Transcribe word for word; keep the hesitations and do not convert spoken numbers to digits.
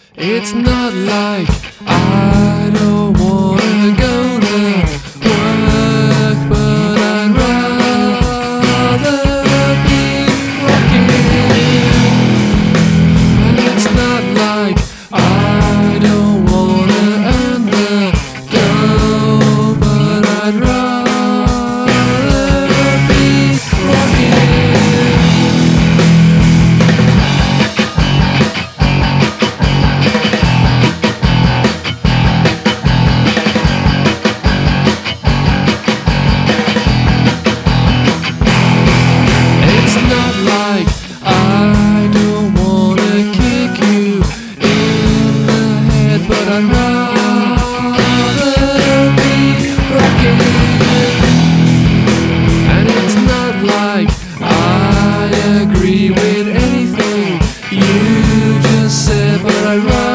It's not like I don't wanna go there, work, but I'd rather be rocking. And it's not like I don't wanna earn the dough, but I'd rather be rocking. Like I don't wanna kick you in the head, but I'd rather be rocking. And it's not like I agree with anything you just said, but I'd rather